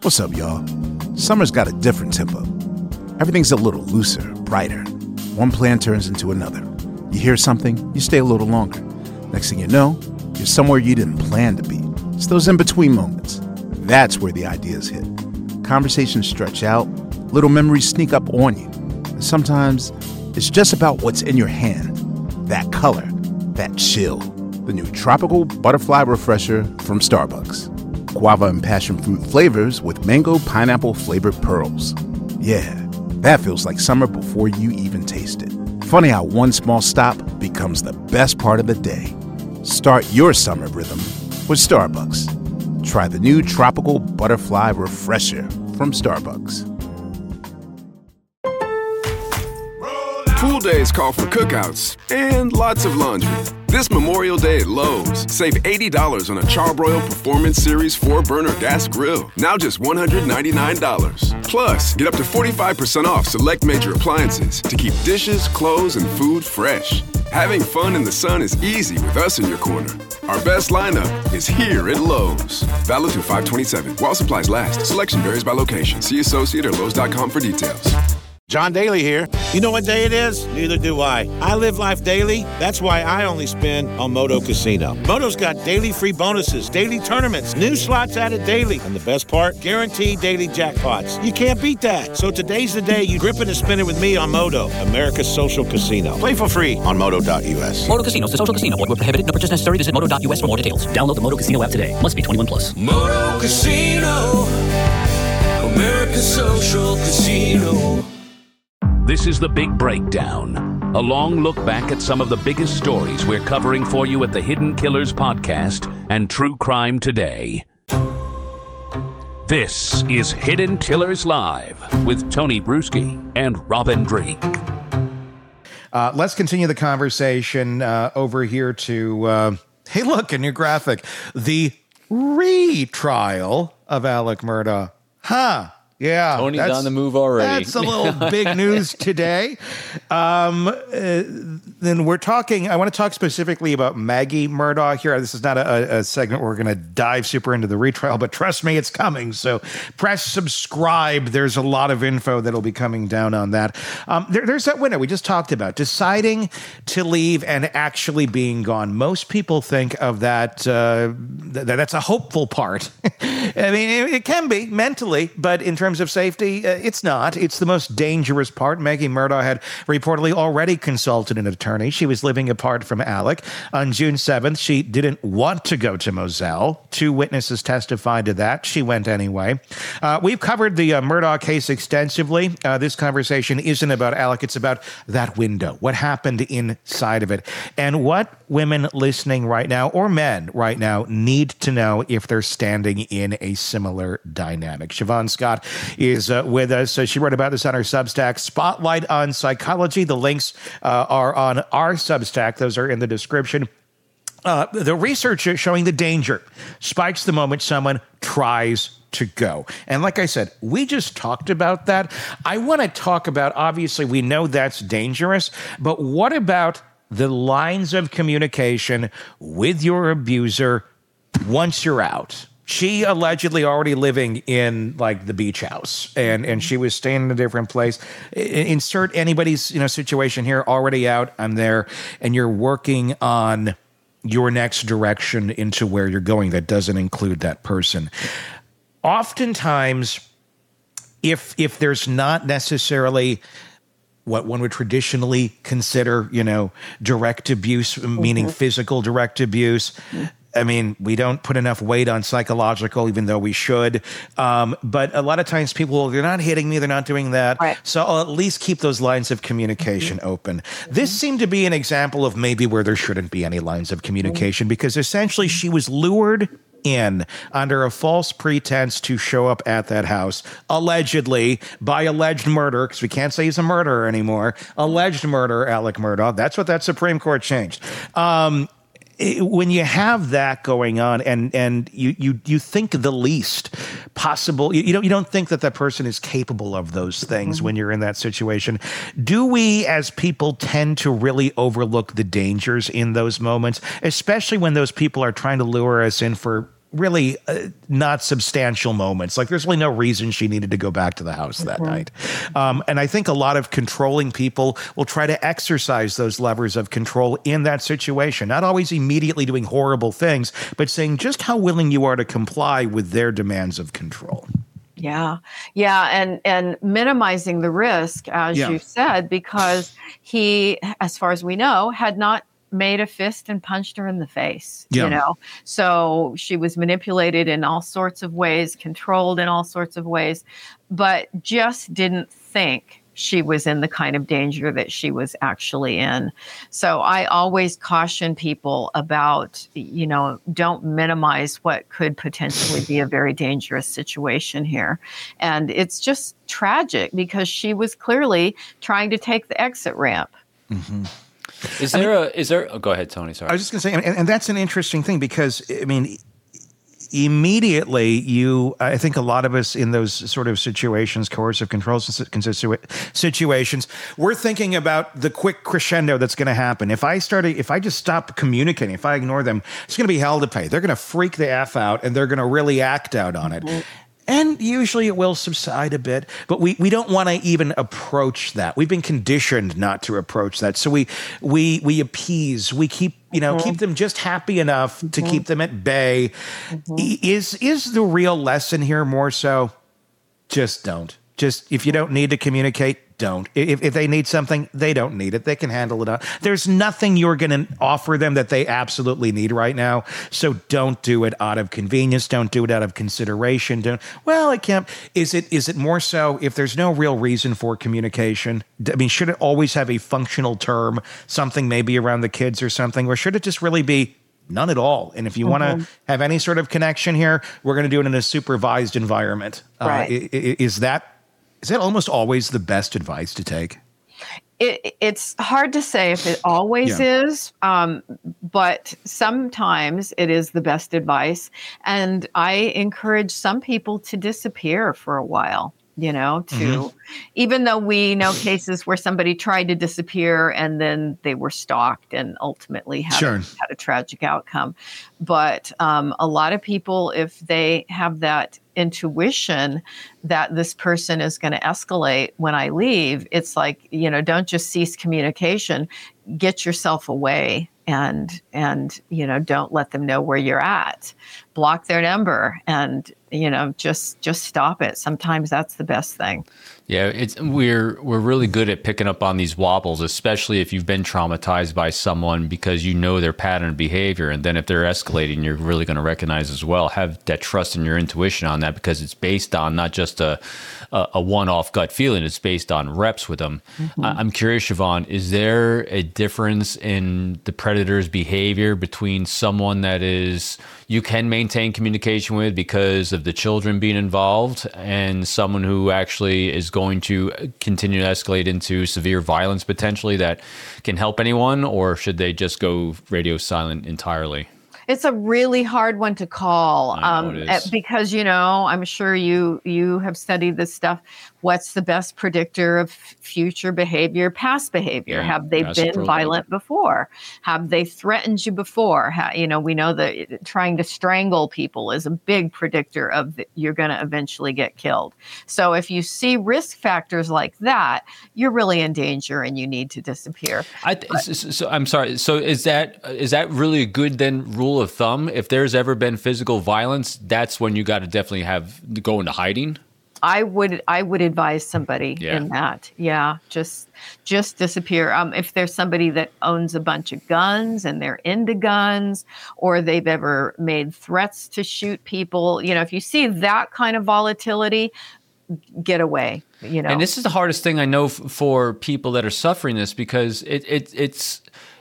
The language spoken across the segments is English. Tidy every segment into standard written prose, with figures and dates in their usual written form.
What's up, y'all? Summer's got a different tempo. Everything's a little looser, brighter. One plan turns into another. You hear something, you stay a little longer. Next thing you know, you're somewhere you didn't plan to be. It's those in-between moments. That's where the ideas hit. Conversations stretch out, little memories sneak up on you. And sometimes it's just about what's in your hand. That color, that chill. The new Tropical Butterfly Refresher from Starbucks. Guava and passion fruit flavors with mango pineapple flavored pearls. Yeah, that feels like summer before you even taste it. Funny how one small stop becomes the best part of the day. Start your summer rhythm with Starbucks. Try the new Tropical Butterfly Refresher from Starbucks. Pool days call for cookouts and lots of laundry. This Memorial Day at Lowe's, save $80 on a Charbroil Performance Series 4-burner gas grill. Now just $199. Plus, get up to 45% off select major appliances to keep dishes, clothes, and food fresh. Having fun in the sun is easy with us in your corner. Our best lineup is here at Lowe's. Valid through 5/27. While supplies last. Selection varies by location. See associate or Lowe's.com for details. John Daly here. You know what day it is? Neither do I. I live life daily. That's why I only spin on Moto Casino. Moto's got daily free bonuses, daily tournaments, new slots added daily. And the best part? Guaranteed daily jackpots. You can't beat that. So today's the day you grip it and spin it with me on Moto, America's social casino. Play for free on Moto.us. Moto Casino, the social casino. Void where prohibited. No purchase necessary. Visit Moto.us for more details. Download the Moto Casino app today. Must be 21 plus. Moto Casino, America's social casino. This is The Big Breakdown, a long look back at some of the biggest stories we're covering for you at the Hidden Killers podcast and True Crime Today. This is Hidden Killers Live with Tony Bruschi and Robin Drake. Let's continue the conversation over here to, hey, look, a new graphic. The retrial of Alec Murdaugh. Huh. Yeah, Tony's on the move already. That's a little big news today. Then we're talking, I want to talk specifically about Maggie Murdaugh here. This is not a segment where we're going to dive super into the retrial, but trust me, it's coming. So press subscribe. There's a lot of info that'll be coming down on that. There's that window we just talked about, deciding to leave and actually being gone. Most people think of that, that's a hopeful part. I mean, it can be mentally, but in terms of safety, it's not. It's the most dangerous part. Maggie Murdaugh had reportedly already consulted an attorney. She was living apart from Alec. On June 7th, she didn't want to go to Moselle. 2 witnesses testified to that. She went anyway. We've covered the Murdaugh case extensively. This conversation isn't about Alec. It's about that window, what happened inside of it, and what women listening right now, or men right now, need to know if they're standing in a similar dynamic. Siobhan Scott is with us. She wrote about this on her Substack, Spotlight on Psychology. The links are on our Substack. Those are in the description. The research is showing the danger spikes the moment someone tries to go. And like I said, we just talked about that. I want to talk about, obviously, we know that's dangerous, but what about the lines of communication with your abuser once you're out? She allegedly already living in like the beach house, and she was staying in a different place. Insert anybody's situation here. Already out, I'm there, and you're working on your next direction into where you're going. That doesn't include that person. Oftentimes, if there's not necessarily what one would traditionally consider, direct abuse, meaning physical direct abuse. I mean, we don't put enough weight on psychological, even though we should. But a lot of times people, they're not hitting me, they're not doing that. Right. So I'll at least keep those lines of communication open. This seemed to be an example of maybe where there shouldn't be any lines of communication, because essentially she was lured in under a false pretense to show up at that house, allegedly, by alleged murder, because we can't say he's a murderer anymore. Alleged murderer, Alec Murdaugh. That's what that Supreme Court changed. When you have that going on, and you think the least possible, you don't think that person is capable of those things when you're in that situation. Do we, as people, tend to really overlook the dangers in those moments, especially when those people are trying to lure us in for really not substantial moments. Like there's really no reason she needed to go back to the house that night. And I think a lot of controlling people will try to exercise those levers of control in that situation, not always immediately doing horrible things, but saying just how willing you are to comply with their demands of control. Yeah. Yeah. And minimizing the risk, as you said, because he, as far as we know, had not made a fist and punched her in the face, you know? So she was manipulated in all sorts of ways, controlled in all sorts of ways, but just didn't think she was in the kind of danger that she was actually in. So I always caution people about, you know, don't minimize what could potentially be a very dangerous situation here. And it's just tragic because she was clearly trying to take the exit ramp. Mm-hmm. Is there, oh, go ahead, Tony, sorry. I was just going to say, and that's an interesting thing because, I mean, immediately I think a lot of us in those sort of situations, coercive control situations, we're thinking about the quick crescendo that's going to happen. If I just stop communicating, if I ignore them, it's going to be hell to pay. They're going to freak the F out and they're going to really act out on it. Mm-hmm. And usually it will subside a bit, but we don't want to even approach that. We've been conditioned not to approach that. So we appease, we keep them just happy enough to keep them at bay. Is the real lesson here more so just don't. Just if you don't need to communicate, don't. If they need something, they don't need it. They can handle it. There's nothing you're going to offer them that they absolutely need right now. So don't do it out of convenience. Don't do it out of consideration. I can't. Is it more so if there's no real reason for communication? I mean, should it always have a functional term, something maybe around the kids or something? Or should it just really be none at all? And if you want to have any sort of connection here, we're going to do it in a supervised environment. Right. Is that almost always the best advice to take? It's hard to say if it always is, but sometimes it is the best advice. And I encourage some people to disappear for a while, even though we know cases where somebody tried to disappear and then they were stalked and ultimately had a tragic outcome. But a lot of people, if they have that intuition that this person is going to escalate when I leave, it's like, don't just cease communication, get yourself away and don't let them know where you're at. Block their number and, just stop it. Sometimes that's the best thing. Yeah, we're really good at picking up on these wobbles, especially if you've been traumatized by someone because their pattern of behavior. And then if they're escalating, you're really going to recognize as well. Have that trust in your intuition on that because it's based on not just a one-off gut feeling. It's based on reps with them. Mm-hmm. I'm curious, Siobhan, is there a difference in the predator's behavior between someone that you can maintain communication with because of the children being involved and someone who actually is going to continue to escalate into severe violence potentially that can help anyone, or should they just go radio silent entirely? It's a really hard one to call because, I'm sure you have studied this stuff. What's the best predictor of future behavior, past behavior? Have they been violent before? Have they threatened you before? We know that trying to strangle people is a big predictor of you're going to eventually get killed. So if you see risk factors like that, you're really in danger and you need to disappear. So I'm sorry. So is that really a good then rule of thumb? If there's ever been physical violence, that's when you got to definitely go into hiding? I would advise somebody in that. Yeah, just disappear. If there's somebody that owns a bunch of guns and they're into guns, or they've ever made threats to shoot people, if you see that kind of volatility, get away. And this is the hardest thing I know for people that are suffering this because it's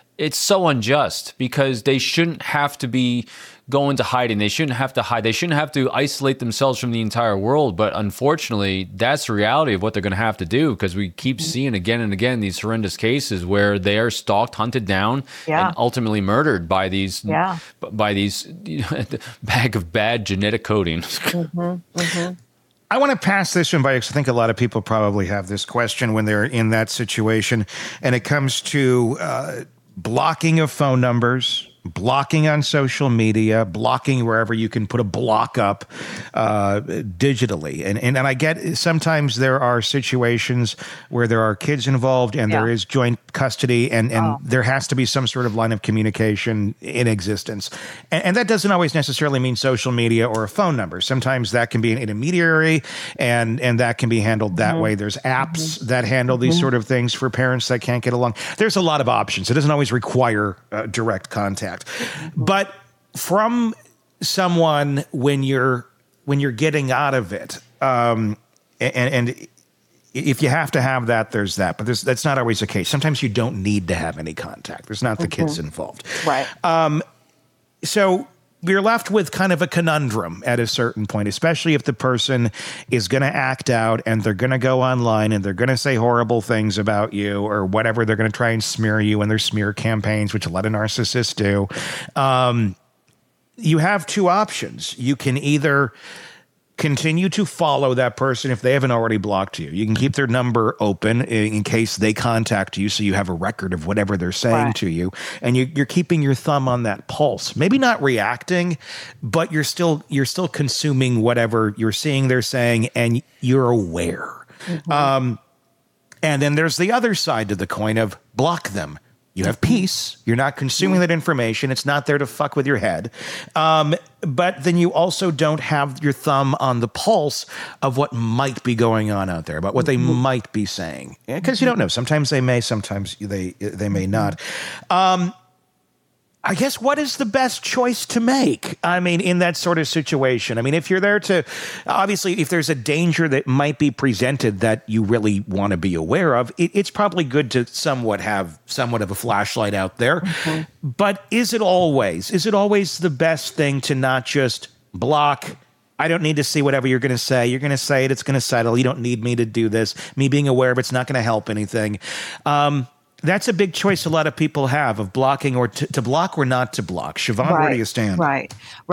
so unjust because they shouldn't have to be going to hiding. They shouldn't have to hide. They shouldn't have to isolate themselves from the entire world. But unfortunately, that's the reality of what they're going to have to do because we keep seeing again and again these horrendous cases where they are stalked, hunted down, and ultimately murdered by these bag of bad genetic coding. Mm-hmm, mm-hmm. I want to pass this one by because I think a lot of people probably have this question when they're in that situation, and it comes to blocking of phone numbers, blocking on social media, blocking wherever you can put a block up digitally. And I get sometimes there are situations where there are kids involved and there is joint custody and there has to be some sort of line of communication in existence. And that doesn't always necessarily mean social media or a phone number. Sometimes that can be an intermediary and that can be handled that way. There's apps that handle these sort of things for parents that can't get along. There's a lot of options. It doesn't always require direct contact. But from someone when you're getting out of it, and if you have to have that, there's that. But that's not always the case. Sometimes you don't need to have any contact. There's not the kids involved. Right. So you're left with kind of a conundrum at a certain point, especially if the person is going to act out and they're going to go online and they're going to say horrible things about you or whatever. They're going to try and smear you in their smear campaigns, which a lot of narcissists do. You have two options. You can either continue to follow that person if they haven't already blocked you. You can keep their number open in case they contact you, so you have a record of whatever they're saying to you, and you're keeping your thumb on that pulse. Maybe not reacting, but you're still consuming whatever you're seeing they're saying, and you're aware. And then there's the other side to the coin of block them. You have peace. You're not consuming that information. It's not there to fuck with your head. But then you also don't have your thumb on the pulse of what might be going on out there, about what they might be saying. Because you don't know. Sometimes they may, sometimes they may not. I guess what is the best choice to make? I mean, in that sort of situation. I mean, if you're there to, obviously, if there's a danger that might be presented that you really want to be aware of, it's probably good to have somewhat of a flashlight out there. But is it always the best thing to not just block? I don't need to see whatever you're going to say. You're going to say it. It's going to settle. You don't need me to do this. Me being aware of it's not going to help anything. That's a big choice a lot of people have of blocking or to block or not to block. Siobhan, where do you stand? Right.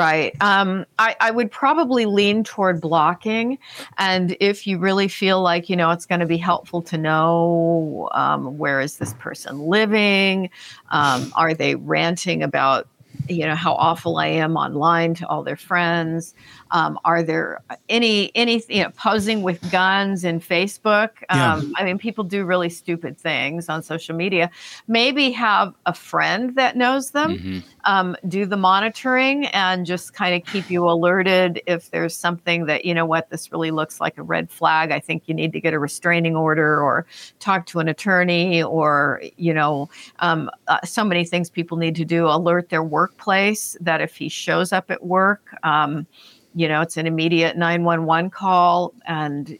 I would probably lean toward blocking. And if you really feel like, it's going to be helpful to know where is this person living? Are they ranting about, how awful I am online to all their friends? Are there any posing with guns in Facebook? I mean, people do really stupid things on social media. Maybe have a friend that knows them, do the monitoring and just kind of keep you alerted if there's something that, this really looks like a red flag. I think you need to get a restraining order or talk to an attorney or, so many things people need to do. Alert their workplace that if he shows up at work, it's an immediate 911 call. And,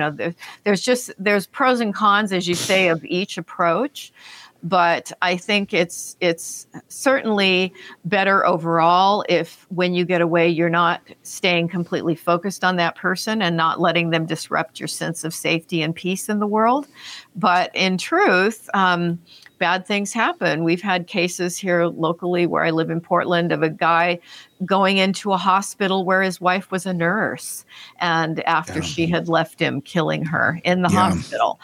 there's pros and cons, as you say, of each approach. But I think it's certainly better overall if when you get away, you're not staying completely focused on that person and not letting them disrupt your sense of safety and peace in the world. But in truth, bad things happen. We've had cases here locally where I live in Portland of a guy going into a hospital where his wife was a nurse, and after she had left him, killing her in the hospital.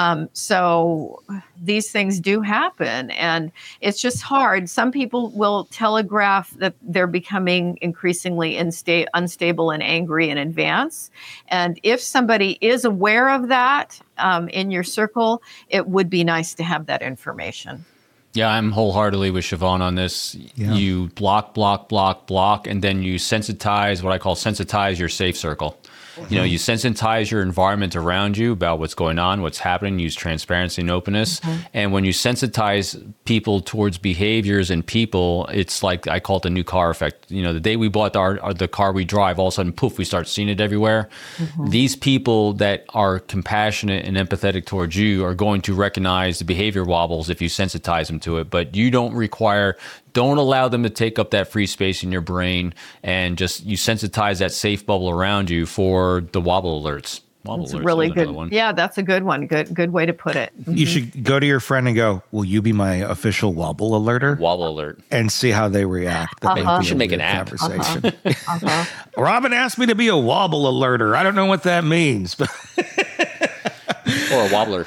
So these things do happen, and it's just hard. Some people will telegraph that they're becoming increasingly unstable and angry in advance. And if somebody is aware of that in your circle, it would be nice to have that information. Yeah, I'm wholeheartedly with Siobhan on this. Yeah. You block, and then you sensitize your safe circle. You sensitize your environment around you about what's going on, what's happening, use transparency and openness. And when you sensitize people towards behaviors and people, it's like, I call it the new car effect. The day we bought the car we drive, all of a sudden, poof, we start seeing it everywhere. These people that are compassionate and empathetic towards you are going to recognize the behavior wobbles if you sensitize them to it. But you don't allow them to take up that free space in your brain, and just you sensitize that safe bubble around you for the wobble alerts. That's really good. Yeah, that's a good one. Good way to put it. You should go to your friend and go, will you be my official wobble alerter? Wobble alert. And see how they react. You should make an app. Conversation. Robin asked me to be a wobble alerter. I don't know what that means. Or a wobbler.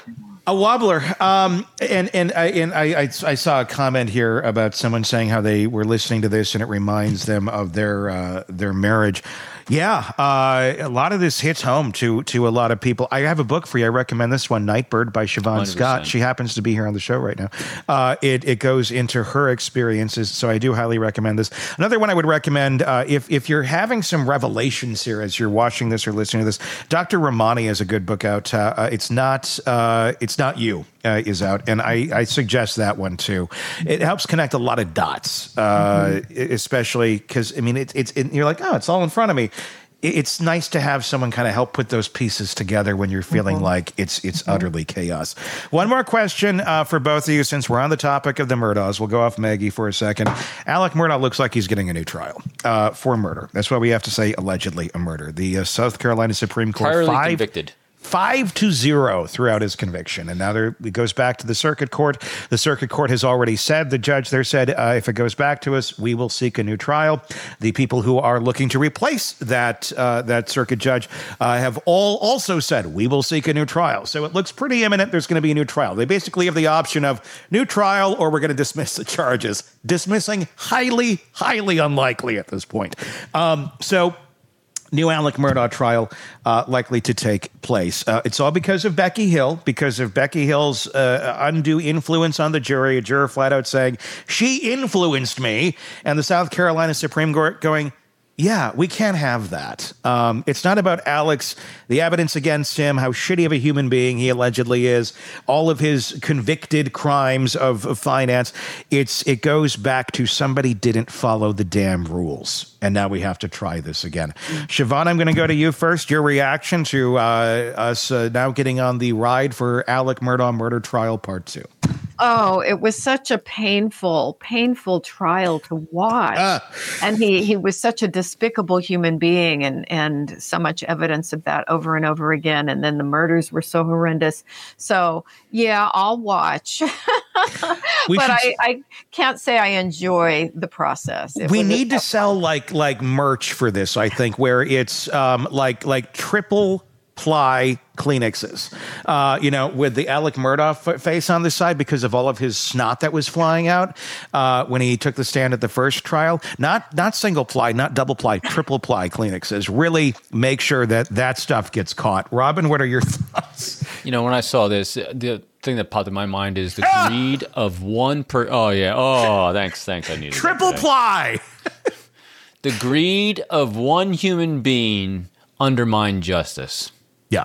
A wobbler. And I saw a comment here about someone saying how they were listening to this and it reminds them of their marriage. Yeah, a lot of this hits home to a lot of people. I have a book for you. I recommend this one, Nightbird by Siobhan 100%. Scott. She happens to be here on the show right now. It goes into her experiences, so I do highly recommend this. Another one I would recommend, if you're having some revelations here as you're watching this or listening to this, Dr. Ramani has a good book out. It's not You is out, and I suggest that one too. It helps connect a lot of dots, especially because, I mean, you're like, oh, it's all in front of me. It's nice to have someone kind of help put those pieces together when you're feeling like it's utterly chaos. One more question for both of you, since we're on the topic of the Murdaughs. We'll go off Maggie for a second. Alec Murdaugh looks like he's getting a new trial for murder. That's why we have to say allegedly a murder. The South Carolina Supreme Court Entirely convicted. 5-0 throughout his conviction. And now it goes back to the circuit court. The circuit court has already said, the judge there said, if it goes back to us, we will seek a new trial. The people who are looking to replace that circuit judge have all also said, we will seek a new trial. So it looks pretty imminent there's going to be a new trial. They basically have the option of new trial or we're going to dismiss the charges. Dismissing highly, highly unlikely at this point. New Alec Murdaugh trial likely to take place. It's all because of Becky Hill, because of Becky Hill's undue influence on the jury. A juror flat out saying, she influenced me. And the South Carolina Supreme Court going, yeah, we can't have that. It's not about Alex, the evidence against him, how shitty of a human being he allegedly is, all of his convicted crimes of finance. It goes back to somebody didn't follow the damn rules. And now we have to try this again. Siobhan, I'm going to go to you first. Your reaction to us now getting on the ride for Alec Murdaugh Murder Trial Part 2. Oh, it was such a painful trial to watch. And he was such a despicable human being and so much evidence of that over and over again. And then the murders were so horrendous. So, yeah, I'll watch. I can't say I enjoy the process. We need to sell like merch for this, I think, where it's like triple ply Kleenexes, with the Alec Murdaugh face on the side because of all of his snot that was flying out when he took the stand at the first trial. Not single ply, not double ply, triple ply Kleenexes. Really make sure that stuff gets caught. Robin, what are your thoughts? When I saw this, the thing that popped in my mind is the greed of one per. Oh yeah. Oh, thanks. I needed triple ply. The greed of one human being undermined justice. Yeah.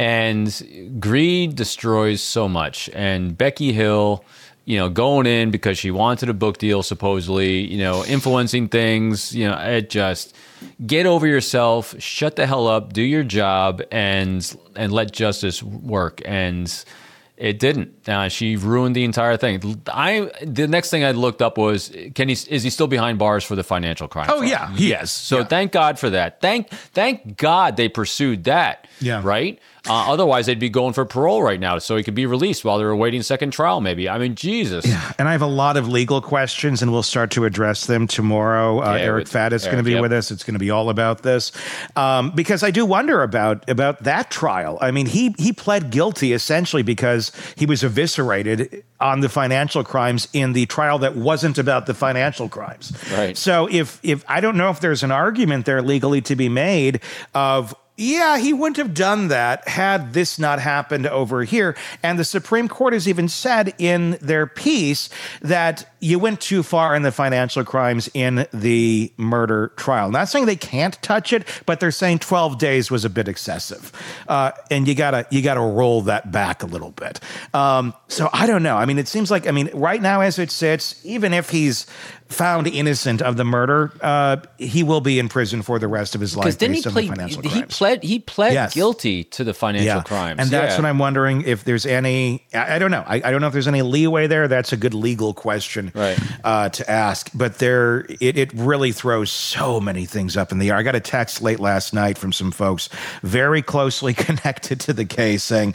And greed destroys so much. And Becky Hill, going in because she wanted a book deal, supposedly, influencing things, it just get over yourself, shut the hell up, do your job, and let justice work. And it didn't. She ruined the entire thing. The next thing I looked up was, is he still behind bars for the financial crime? Oh, yeah. Yes. So thank God for that. Thank God they pursued that. Yeah. Right? Otherwise, they'd be going for parole right now so he could be released while they're awaiting second trial, maybe. I mean, Jesus. Yeah. And I have a lot of legal questions, and we'll start to address them tomorrow. Eric Fatt is going to be with us. It's going to be all about this. Because I do wonder about that trial. I mean, he pled guilty essentially because he was eviscerated on the financial crimes in the trial that wasn't about the financial crimes. Right. So if I don't know if there's an argument there legally to be made of, yeah, he wouldn't have done that had this not happened over here. And the Supreme Court has even said in their piece that you went too far in the financial crimes in the murder trial. Not saying they can't touch it, but they're saying 12 days was a bit excessive. And you gotta roll that back a little bit. So I don't know. I mean, it seems like, right now as it sits, even if he's found innocent of the murder, he will be in prison for the rest of his life based on the financial crimes. He pled guilty to the financial crimes. And that's what I'm wondering if there's any, I don't know. I don't know if there's any leeway there. That's a good legal question to ask. But it really throws so many things up in the air. I got a text late last night from some folks very closely connected to the case saying,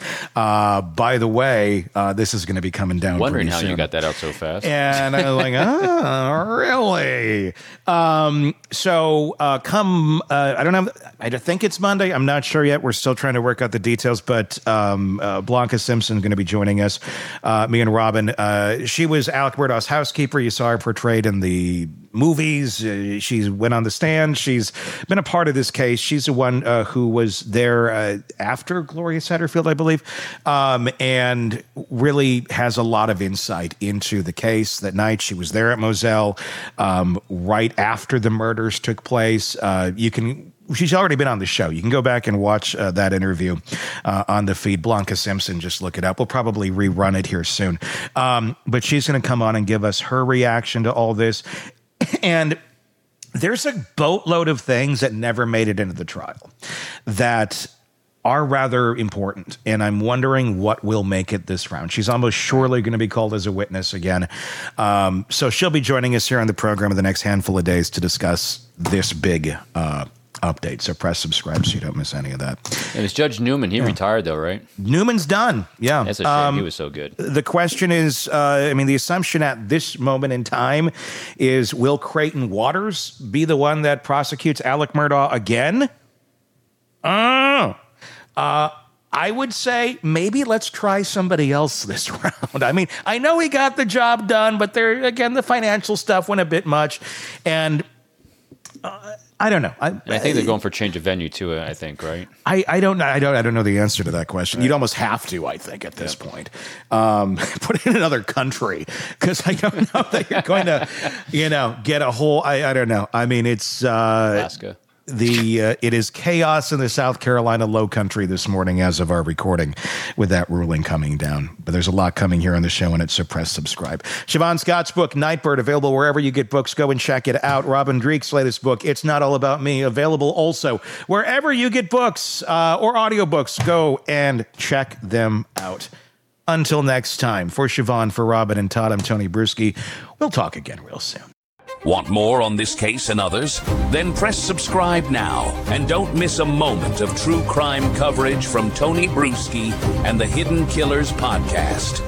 by the way, this is going to be coming down wondering pretty how soon. You got that out so fast. And I was like, really? I don't know. I think it's Monday. Sunday. I'm not sure yet. We're still trying to work out the details, but Blanca Simpson is going to be joining us, me and Robin. She was Alec Murdaugh's housekeeper. You saw her portrayed in the movies. She went on the stand. She's been a part of this case. She's the one who was there after Gloria Satterfield, I believe, and really has a lot of insight into the case. That night she was there at Moselle right after the murders took place. She's already been on the show. You can go back and watch that interview on the feed. Blanca Simpson, just look it up. We'll probably rerun it here soon. But she's going to come on and give us her reaction to all this. And there's a boatload of things that never made it into the trial that are rather important. And I'm wondering what will make it this round. She's almost surely going to be called as a witness again. So she'll be joining us here on the program in the next handful of days to discuss this big update. So press subscribe so you don't miss any of that. It was Judge Newman. He retired, though, right? Newman's done. Yeah. That's a shame. He was so good. The question is, the assumption at this moment in time is, will Creighton Waters be the one that prosecutes Alec Murdaugh again? I would say maybe let's try somebody else this round. I mean, I know he got the job done, but there again, the financial stuff went a bit much, and I don't know. I think they're going for change of venue too. I think, right? I don't know. I don't know the answer to that question. Right. You'd almost have to, I think, at this point, put it in another country, because I don't know that you're going to, get a whole. I don't know. I mean, it's Alaska. It is chaos in the South Carolina Low Country this morning as of our recording with that ruling coming down. But there's a lot coming here on the show, and it's press subscribe. Siobhan Scott's book, Nightbird, available wherever you get books. Go and check it out. Robin Dreek's latest book, It's Not All About Me, available also wherever you get books or audiobooks. Go and check them out. Until next time, for Siobhan, for Robin and Todd, I'm Tony Bruschi. We'll talk again real soon. Want more on this case and others? Then press subscribe now and don't miss a moment of true crime coverage from Tony Bruschi and the Hidden Killers podcast.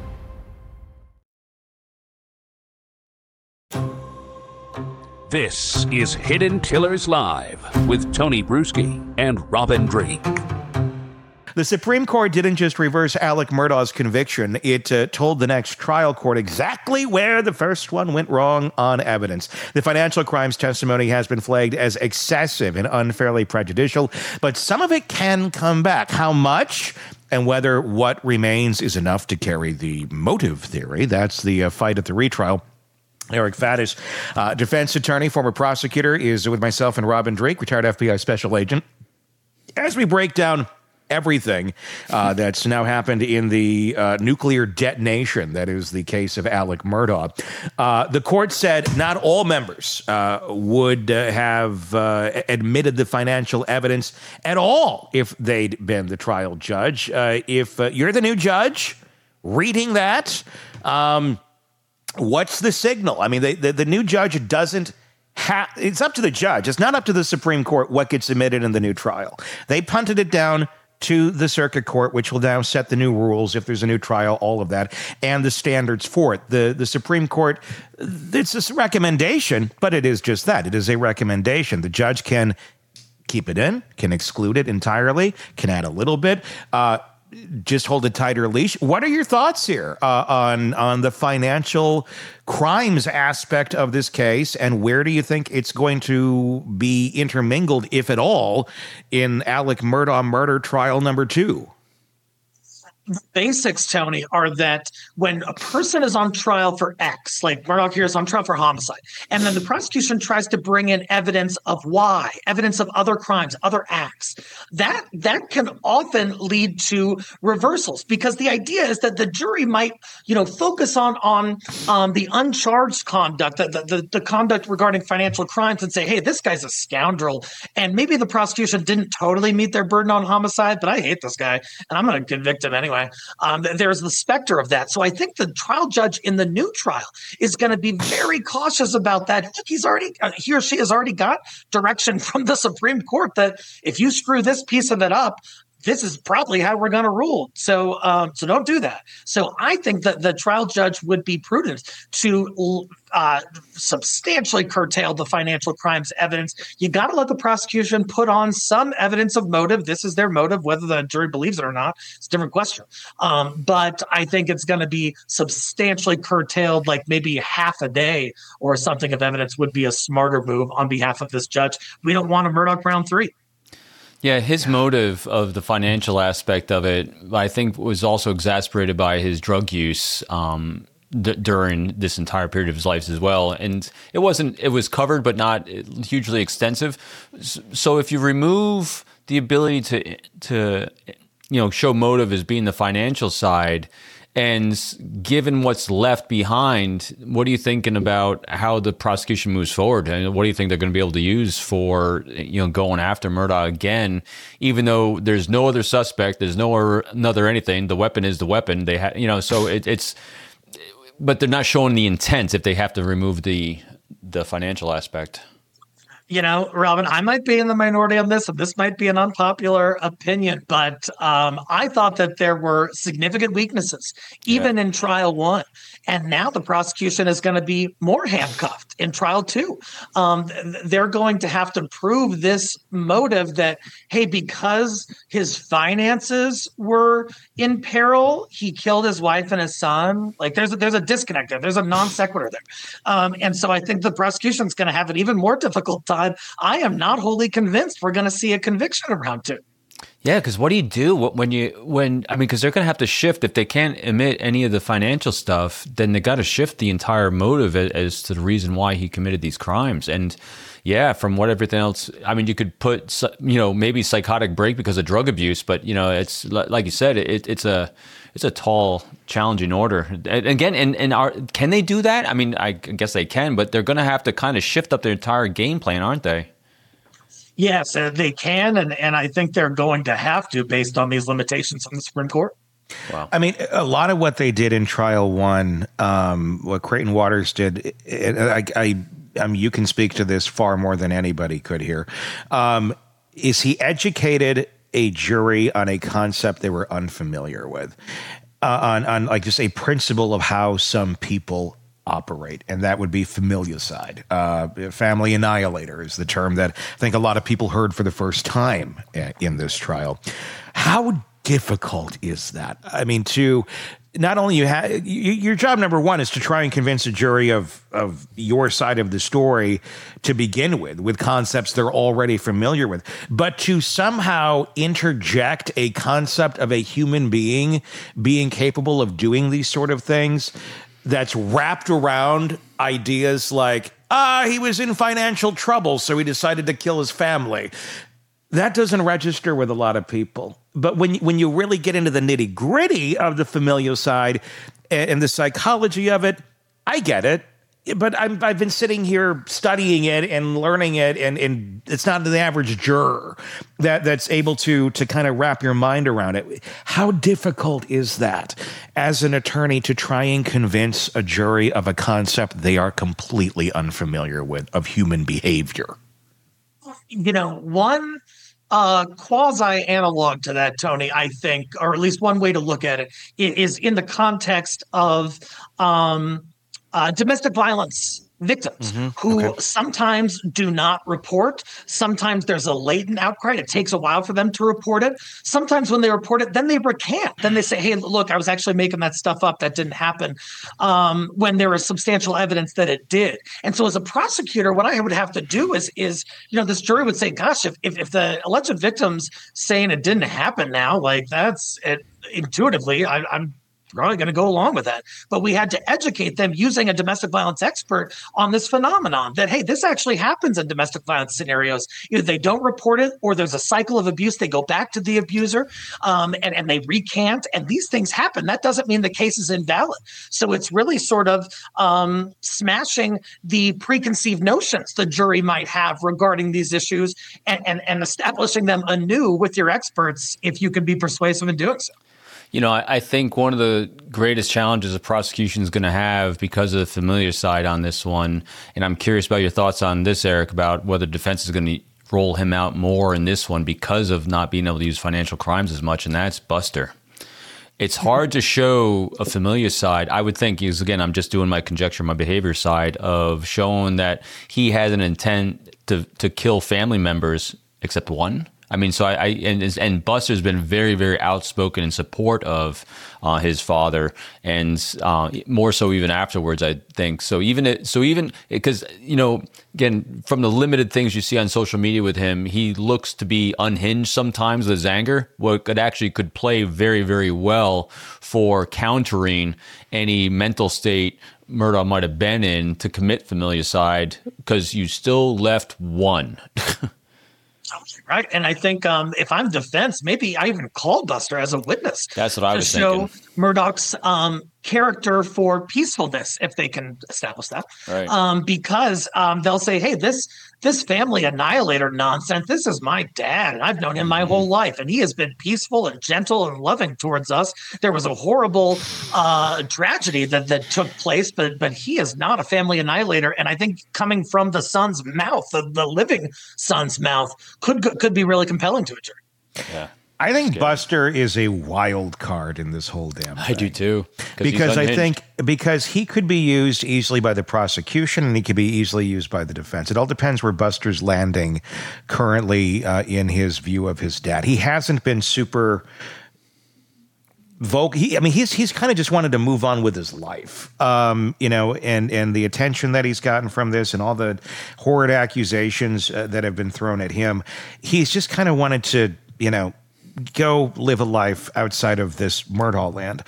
This is Hidden Killers Live with Tony Bruschi and Robin Dreek. The Supreme Court didn't just reverse Alec Murdaugh's conviction. It told the next trial court exactly where the first one went wrong on evidence. The financial crimes testimony has been flagged as excessive and unfairly prejudicial, but some of it can come back. How much? And whether what remains is enough to carry the motive theory. That's the fight at the retrial. Eric Faddis, defense attorney, former prosecutor, is with myself and Robin Dreek, retired FBI special agent, as we break down everything that's now happened in the nuclear detonation that is the case of Alec Murdaugh. The court said not all members would have admitted the financial evidence at all if they'd been the trial judge. If you're the new judge reading that, what's the signal? I mean, the new judge doesn't it's up to the judge. It's not up to the Supreme Court what gets admitted in the new trial. They punted it down to the circuit court, which will now set the new rules if there's a new trial, all of that, and the standards for it. The Supreme Court, it's a recommendation, but it is just that. It is a recommendation. The judge can keep it in, can exclude it entirely, can add a little bit, just hold a tighter leash. What are your thoughts here on the financial crimes aspect of this case, and where do you think it's going to be intermingled, if at all, in Alec Murdaugh murder trial number 2? The basics, Tony, are that when a person is on trial for X, like Murdaugh here is on trial for homicide, and then the prosecution tries to bring in evidence of Y, evidence of other crimes, other acts, that can often lead to reversals, because the idea is that the jury might, focus on the uncharged conduct, the conduct regarding financial crimes, and say, hey, this guy's a scoundrel, and maybe the prosecution didn't totally meet their burden on homicide, but I hate this guy, and I'm going to convict him anyway. There's the specter of that. So I think the trial judge in the new trial is going to be very cautious about that. Look, he or she has already got direction from the Supreme Court that if you screw this piece of it up, this is probably how we're going to rule. So don't do that. So I think that the trial judge would be prudent to substantially curtail the financial crimes evidence. You got to let the prosecution put on some evidence of motive. This is their motive. Whether the jury believes it or not, it's a different question. But I think it's going to be substantially curtailed, like maybe half a day or something of evidence would be a smarter move on behalf of this judge. We don't want a Murdaugh round 3. Yeah, his motive of the financial aspect of it, I think, was also exacerbated by his drug use during this entire period of his life as well. And it was covered, but not hugely extensive. So if you remove the ability to show motive as being the financial side, and given what's left behind, what are you thinking about how the prosecution moves forward? And what do you think they're going to be able to use for going after Murdaugh again? Even though there's no other suspect, there's no another anything. The weapon is the weapon. They so it's, but they're not showing the intent if they have to remove the financial aspect. Robin, I might be in the minority on this, and this might be an unpopular opinion, but I thought that there were significant weaknesses, even in trial 1. And now the prosecution is going to be more handcuffed in trial 2. They're going to have to prove this motive that, hey, because his finances were in peril, he killed his wife and his son. Like there's a disconnect there. There's a non sequitur there. And so I think the prosecution is going to have an even more difficult time. I am not wholly convinced we're going to see a conviction in round 2. Yeah, because what do you do because they're going to have to shift if they can't admit any of the financial stuff, then they got to shift the entire motive as to the reason why he committed these crimes. And yeah, from what everything else, you could put maybe psychotic break because of drug abuse, but it's like you said, it's a tall, challenging order. And again, can they do that? I guess they can, but they're going to have to kind of shift up their entire game plan, aren't they? Yes, they can, and I think they're going to have to based on these limitations on the Supreme Court. Wow. A lot of what they did in trial 1, what Creighton Waters did, you can speak to this far more than anybody could here, is he educated a jury on a concept they were unfamiliar with, on like just a principle of how some people operate, and that would be familicide. Family annihilator is the term that I think a lot of people heard for the first time in this trial. How difficult is that? To not only your job number 1 is to try and convince a jury of your side of the story to begin with concepts they're already familiar with, but to somehow interject a concept of a human being being capable of doing these sort of things that's wrapped around ideas like, he was in financial trouble, so he decided to kill his family. That doesn't register with a lot of people. But when you really get into the nitty-gritty of the familial side and the psychology of it, I get it. But I've been sitting here studying it and learning it, and it's not the average juror that's able to kind of wrap your mind around it. How difficult is that as an attorney to try and convince a jury of a concept they are completely unfamiliar with of human behavior? One quasi analog to that, Tony, I think, or at least one way to look at it, is in the context of domestic violence victims who sometimes do not report. Sometimes there's a latent outcry. It takes a while for them to report it. Sometimes when they report it, then they recant. Then they say, hey, look, I was actually making that stuff up. That didn't happen, when there is substantial evidence that it did. And so as a prosecutor, what I would have to do is this jury would say, gosh, if the alleged victim's saying it didn't happen now, like that's it, intuitively, I'm probably going to go along with that. But we had to educate them using a domestic violence expert on this phenomenon that, hey, this actually happens in domestic violence scenarios. Either they don't report it or there's a cycle of abuse. They go back to the abuser and they recant. And these things happen. That doesn't mean the case is invalid. So it's really sort of smashing the preconceived notions the jury might have regarding these issues and establishing them anew with your experts if you can be persuasive in doing so. I think one of the greatest challenges a prosecution is going to have because of the familiar side on this one, and I'm curious about your thoughts on this, Eric, about whether defense is going to roll him out more in this one because of not being able to use financial crimes as much, and that's Buster. It's hard to show a familiar side. I would think, again, I'm just doing my conjecture, my behavior side of showing that he has an intent to kill family members, except one. I mean, so and Buster's been very, very outspoken in support of his father, and more so even afterwards, I think. So even because again, from the limited things you see on social media with him, he looks to be unhinged sometimes with his anger. What could play very, very well for countering any mental state Murdaugh might have been in to commit familicide, because you still left one. Right. And I think if I'm defense, maybe I even call Buster as a witness. That's what I was thinking. To show Murdaugh's character for peacefulness, if they can establish that. Right. Because they'll say, hey, this family annihilator nonsense, this is my dad, and I've known him my whole life, and he has been peaceful and gentle and loving towards us. There was a horrible tragedy that took place, but he is not a family annihilator. And I think coming from the son's mouth, the living son's mouth, could be really compelling to a jury. Yeah. I think Buster is a wild card in this whole damn thing. I do too. Because I think he could be used easily by the prosecution, and he could be easily used by the defense. It all depends where Buster's landing currently in his view of his dad. He hasn't been super vocal. He's kind of just wanted to move on with his life, and the attention that he's gotten from this and all the horrid accusations that have been thrown at him. He's just kind of wanted to, go live a life outside of this Murdaugh land.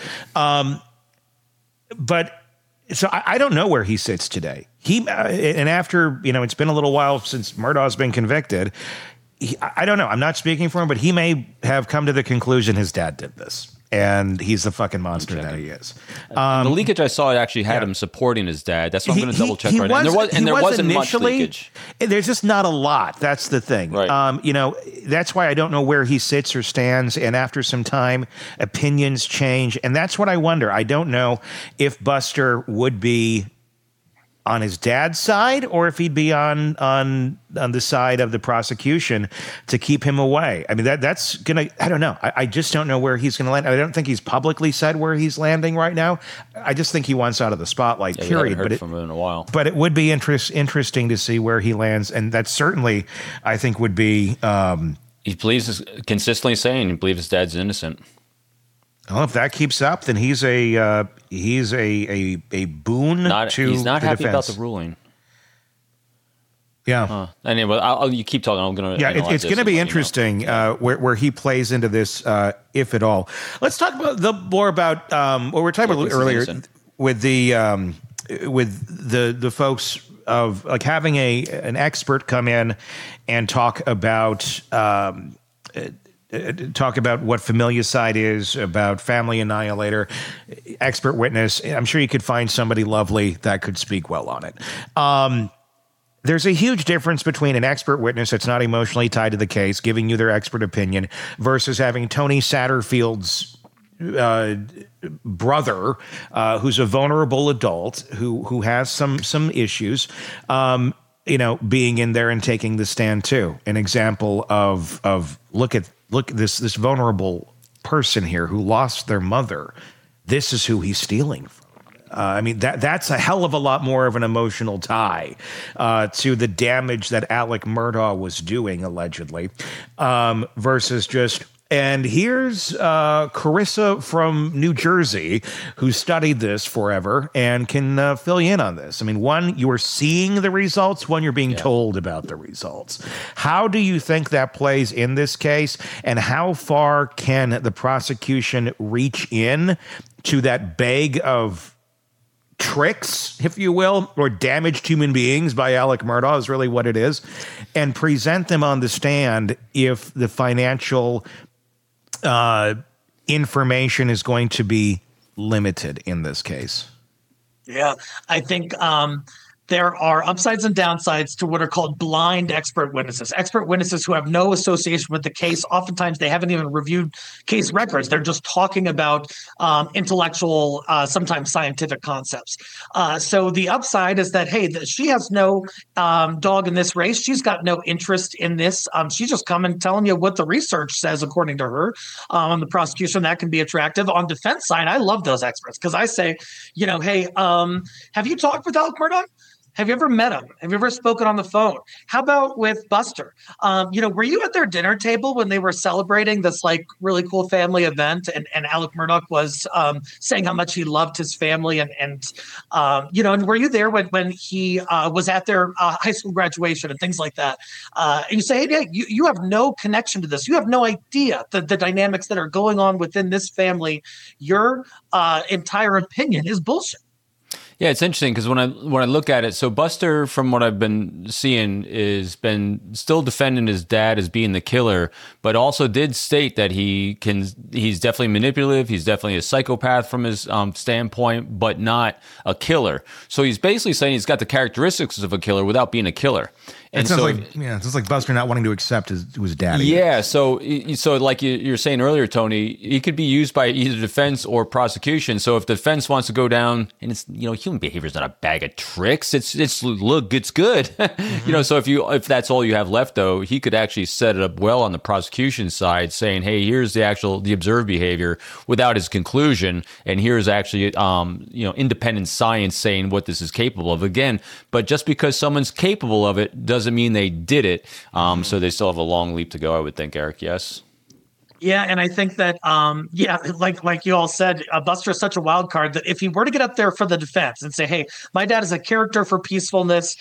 But so I don't know where he sits today. And after, it's been a little while since Murdaugh's been convicted. I don't know. I'm not speaking for him, but he may have come to the conclusion his dad did this. And he's the fucking monster that he is. The leakage I saw actually had him supporting his dad. That's what I'm going to double check right now. And there wasn't much leakage. There's just not a lot. That's the thing. Right. That's why I don't know where he sits or stands. And after some time, opinions change. And that's what I wonder. I don't know if Buster would be on his dad's side, or if he'd be on the side of the prosecution to keep him away. I mean, that's gonna. I don't know. I just don't know where he's gonna land. I don't think he's publicly said where he's landing right now. I just think he wants out of the spotlight. Period. Heard from him in a while. But it would be interesting to see where he lands, and that certainly, I think, would be. He believes consistently saying he believes his dad's innocent. Well, if that keeps up, then he's a boon He's not the happy defense. about the ruling. Yeah. Anyway, you keep talking. I'm going to. Yeah, it's going to be interesting where he plays into this, if at all. Let's talk about more about what we were talking about earlier with the folks of like having an expert come in and talk about what familicide is, about family annihilator, expert witness. I'm sure you could find somebody lovely that could speak well on it. There's a huge difference between an expert witness that's not emotionally tied to the case, giving you their expert opinion, versus having Tony Satterfield's brother, who's a vulnerable adult who has some issues, being in there and taking the stand too. An example of look at this vulnerable person here who lost their mother. This is who he's stealing from. That's a hell of a lot more of an emotional tie to the damage that Alec Murdaugh was doing, allegedly, versus just. And here's Carissa from New Jersey, who studied this forever and can fill you in on this. I mean, one, you are seeing the results. One, you're being told about the results. How do you think that plays in this case? And how far can the prosecution reach in to that bag of tricks, if you will, or damaged human beings by Alec Murdaugh is really what it is, and present them on the stand if the financial information is going to be limited in this case? Yeah, I think there are upsides and downsides to what are called blind expert witnesses who have no association with the case. Oftentimes, they haven't even reviewed case records. They're just talking about intellectual, sometimes scientific concepts. So the upside is that, hey, she has no dog in this race. She's got no interest in this. She's just coming telling you what the research says, according to her. On the prosecution, that can be attractive. On defense side, I love those experts because I say, hey, have you talked with Alec Murdaugh? Have you ever met him? Have you ever spoken on the phone? How about with Buster? Were you at their dinner table when they were celebrating this like really cool family event and Alec Murdaugh was saying how much he loved his family and were you there when he was at their high school graduation and things like that? And you say, hey, you have no connection to this. You have no idea the dynamics that are going on within this family. Your entire opinion is bullshit. Yeah, it's interesting because when I look at it, so Buster, from what I've been seeing, is been still defending his dad as being the killer, but also did state that he's definitely manipulative, he's definitely a psychopath from his standpoint, but not a killer. So he's basically saying he's got the characteristics of a killer without being a killer. And it sounds like Buster not wanting to accept his daddy. Yeah, so like you're saying earlier, Tony, he could be used by either defense or prosecution. So if defense wants to go down, and it's human behavior is not a bag of tricks. It's good. Mm-hmm. So if that's all you have left, though, he could actually set it up well on the prosecution side, saying, hey, here's the observed behavior without his conclusion, and here's actually independent science saying what this is capable of. Again, but just because someone's capable of it doesn't mean they did it. So they still have a long leap to go, I would think, Eric. Yes. Yeah, and I think that, like you all said, Buster is such a wild card that if he were to get up there for the defense and say, "Hey, my dad is a character for peacefulness.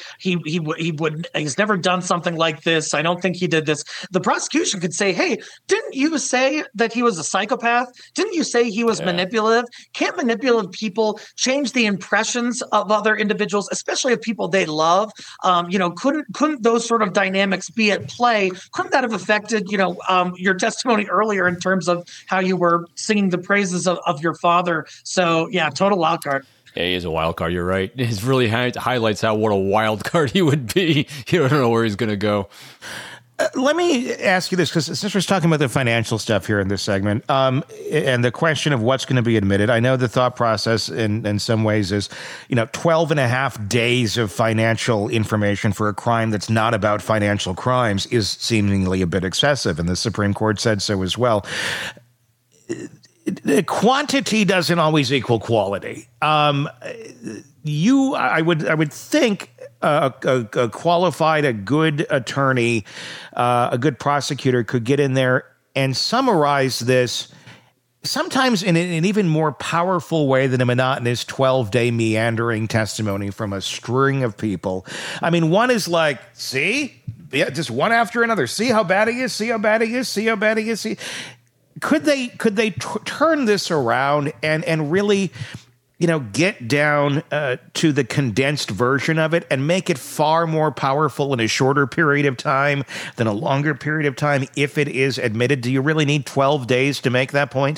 He's never done something like this. I don't think he did this." The prosecution could say, "Hey, didn't you say that he was a psychopath? Didn't you say he was manipulative? Can't manipulative people change the impressions of other individuals, especially of people they love? Couldn't those sort of dynamics be at play? Couldn't that have affected, your testimony earlier in terms of how you were singing the praises of your father?" So yeah, total wild card. Yeah, he is a wild card. You're right. It really highlights what a wild card he would be. You don't know where he's going to go. Let me ask you this, because since we're talking about the financial stuff here in this segment, and the question of what's going to be admitted, I know the thought process in some ways is, 12 and a half days of financial information for a crime that's not about financial crimes is seemingly a bit excessive, and the Supreme Court said so as well. Quantity doesn't always equal quality. I would think a qualified, a good attorney, a good prosecutor could get in there and summarize this sometimes in an even more powerful way than a monotonous 12-day meandering testimony from a string of people. I mean, one is like, see? Yeah, just one after another. See how bad he is, see how bad he is, see how bad he is. See. Could they turn this around and really get down to the condensed version of it and make it far more powerful in a shorter period of time than a longer period of time if it is admitted? Do you really need 12 days to make that point?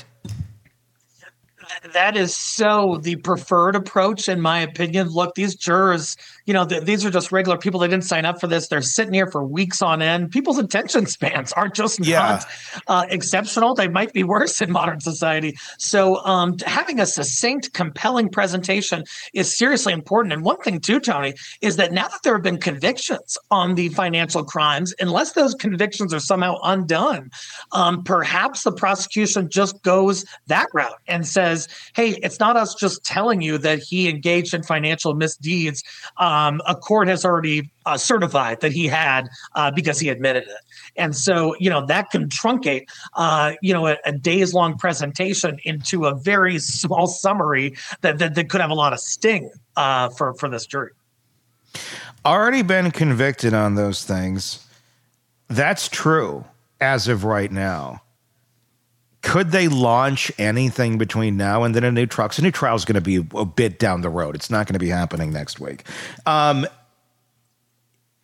That is so the preferred approach, in my opinion. Look, these jurors, these are just regular people. They didn't sign up for this. They're sitting here for weeks on end. People's attention spans aren't just not exceptional. They might be worse in modern society. So having a succinct, compelling presentation is seriously important. And one thing too, Tony, is that now that there have been convictions on the financial crimes, unless those convictions are somehow undone, perhaps the prosecution just goes that route and says, hey, it's not us just telling you that he engaged in financial misdeeds. A court has already certified that he had because he admitted it. And so, that can truncate, a days-long presentation into a very small summary that could have a lot of sting for this jury. Already been convicted on those things. That's true as of right now. Could they launch anything between now and then a new trial? Because a new trial is going to be a bit down the road. It's not going to be happening next week.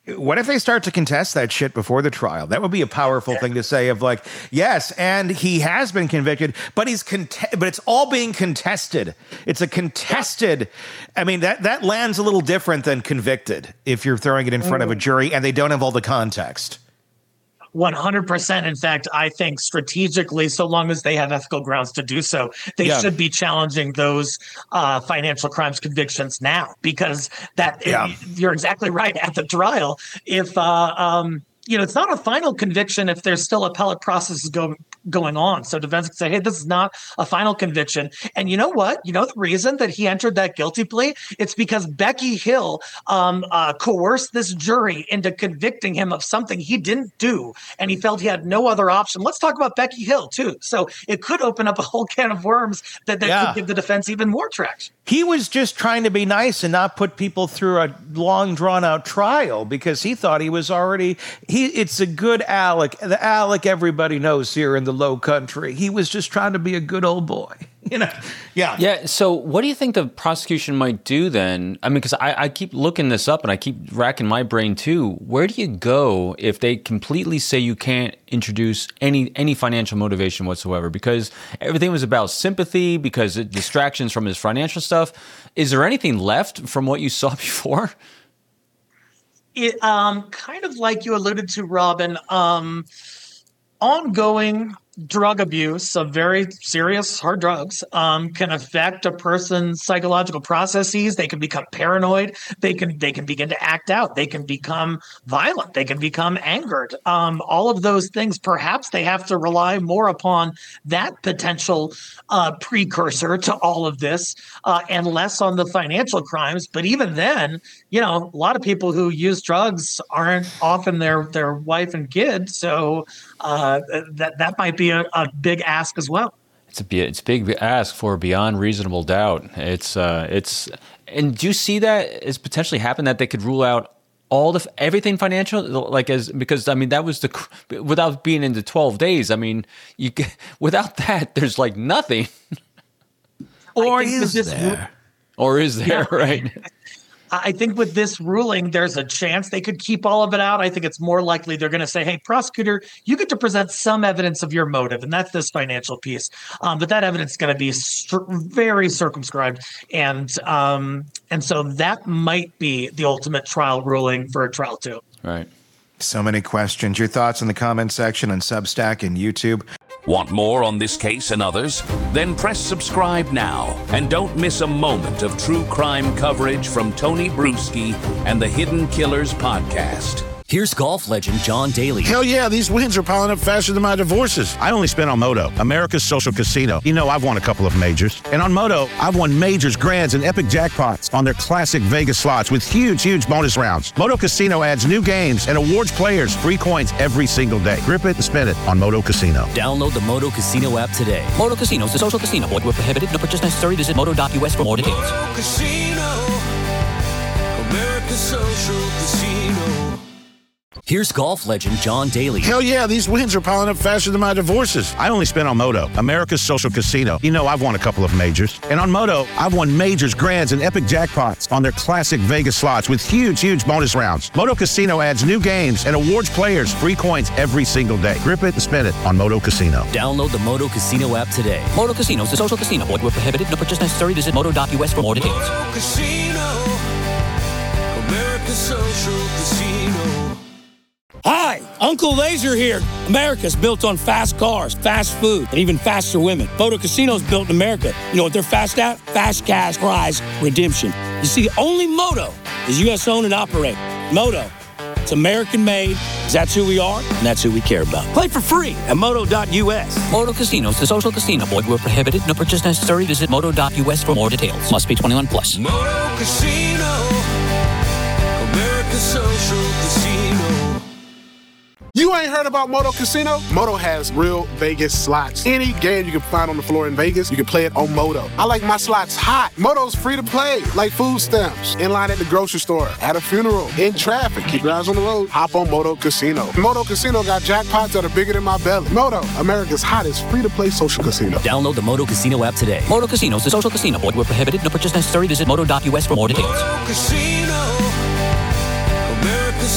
What if they start to contest that shit before the trial? That would be a powerful thing to say of like, yes, and he has been convicted, but but it's all being contested. It's a contested. I mean, that lands a little different than convicted if you're throwing it in front of a jury and they don't have all the context. 100%. In fact, I think strategically, so long as they have ethical grounds to do so, they should be challenging those financial crimes convictions now, because you're exactly right. At the trial, if it's not a final conviction if there's still appellate processes going on. So defense can say, hey, this is not a final conviction. And you know what? You know the reason that he entered that guilty plea? It's because Becky Hill coerced this jury into convicting him of something he didn't do, and he felt he had no other option. Let's talk about Becky Hill, too. So it could open up a whole can of worms that could give the defense even more traction. He was just trying to be nice and not put people through a long, drawn-out trial because he thought he was already... It's a good Alec. The Alec everybody knows here in the Low Country. He was just trying to be a good old boy. Yeah. So what do you think the prosecution might do then? I mean, because I keep looking this up and I keep racking my brain too. Where do you go if they completely say you can't introduce any financial motivation whatsoever? Because everything was about sympathy, because distractions from his financial stuff. Is there anything left from what you saw before? It kind of like you alluded to, Robin, ongoing drug abuse of very serious hard drugs can affect a person's psychological processes. They can become paranoid. They can begin to act out. They can become violent. They can become angered. All of those things, perhaps they have to rely more upon that potential precursor to all of this and less on the financial crimes. But even then, a lot of people who use drugs aren't often their wife and kid. So that might be a big ask as well. It's a big ask for beyond reasonable doubt. And do you see that as potentially happen, that they could rule out everything financial, because that was without being into 12 days. I mean, without that, there's like nothing. Or is there? Right? I think with this ruling, there's a chance they could keep all of it out. I think it's more likely they're going to say, hey, prosecutor, you get to present some evidence of your motive, and that's this financial piece. But that evidence is going to be very circumscribed. And so that might be the ultimate trial ruling for trial 2. Right. So many questions. Your thoughts in the comment section on Substack and YouTube. Want more on this case and others? Then press subscribe now and don't miss a moment of true crime coverage from Tony Bruschi and the Hidden Killers podcast. Here's golf legend John Daly. Hell yeah, these wins are piling up faster than my divorces. I only spent on Moto, America's social casino. I've won a couple of majors. And on Moto, I've won majors, grands, and epic jackpots on their classic Vegas slots with huge bonus rounds. Moto Casino adds new games and awards players free coins every single day. Grip it and spin it on Moto Casino. Download the Moto Casino app today. Moto Casino is a social casino. Void where prohibited. No purchase necessary. Visit moto.us for more details. Moto Casino, America's social casino. Here's golf legend John Daly. Hell yeah, these wins are piling up faster than my divorces. I only spent on Moto, America's social casino. I've won a couple of majors. And on Moto, I've won majors, grands, and epic jackpots on their classic Vegas slots with huge bonus rounds. Moto Casino adds new games and awards players free coins every single day. Grip it and spin it on Moto Casino. Download the Moto Casino app today. Moto Casino is a social casino. Void where prohibited. No purchase necessary. Visit moto.us for more details. Moto Casino, America's social casino. Hi, Uncle Laser here. America's built on fast cars, fast food, and even faster women. Moto Casino's built in America. You know what they're fast at? Fast cash prize redemption. You see, only Moto is U.S. owned and operated. Moto, it's American made. That's who we are, and that's who we care about. Play for free at moto.us. Moto Casino is a social casino. Void where prohibited. No purchase necessary. Visit moto.us for more details. Must be 21 plus. Moto Casino, America's social casino. You ain't heard about Moto Casino? Moto has real Vegas slots. Any game you can find on the floor in Vegas, you can play it on Moto. I like my slots hot. Moto's free to play, like food stamps, in line at the grocery store, at a funeral, in traffic. Keep your eyes on the road. Hop on Moto Casino. Moto Casino got jackpots that are bigger than my belly. Moto, America's hottest free-to-play social casino. Download the Moto Casino app today. Moto Casino is a social casino. Void where prohibited. No purchase necessary. Visit moto.us for more details. Moto Casino, America's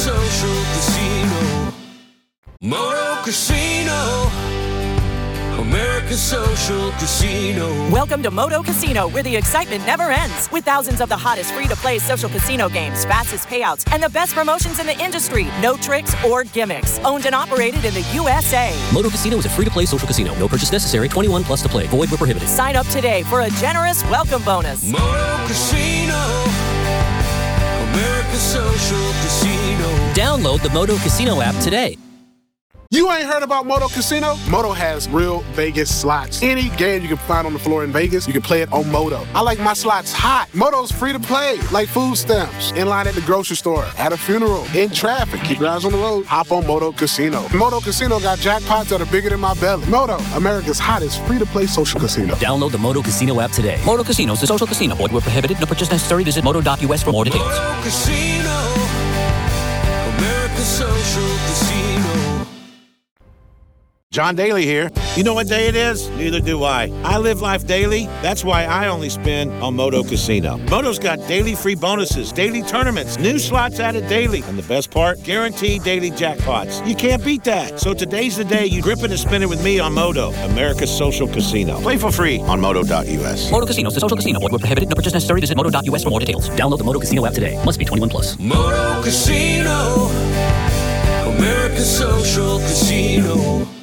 Social Casino. Moto Casino. America's Social Casino. Welcome to Moto Casino, where the excitement never ends. With thousands of the hottest free-to-play social casino games, fastest payouts, and the best promotions in the industry. No tricks or gimmicks. Owned and operated in the USA. Moto Casino is a free-to-play social casino. No purchase necessary. 21 plus to play. Void where prohibited. Sign up today for a generous welcome bonus. Moto Casino. America's Social Casino. Download the Moto Casino app today. You ain't heard about Moto Casino? Moto has real Vegas slots. Any game you can find on the floor in Vegas, you can play it on Moto. I like my slots hot. Moto's free to play, like food stamps. In line at the grocery store, at a funeral, in traffic. Keep your eyes on the road. Hop on Moto Casino. Moto Casino got jackpots that are bigger than my belly. Moto, America's hottest free-to-play social casino. Download the Moto Casino app today. Moto Casino is a social casino. Void where prohibited. No purchase necessary. Visit moto.us for more details. Moto Casino. America's Social Casino. John Daly here. You know what day it is? Neither do I. I live life daily. That's why I only spin on Moto Casino. Moto's got daily free bonuses, daily tournaments, new slots added daily, and the best part, guaranteed daily jackpots. You can't beat that. So today's the day you grip it and spin it with me on Moto, America's Social Casino. Play for free on moto.us. Moto Casino is a social casino. Void where prohibited. No purchase necessary. Visit moto.us for more details. Download the Moto Casino app today. Must be 21 plus. Moto Casino. America's Social Casino.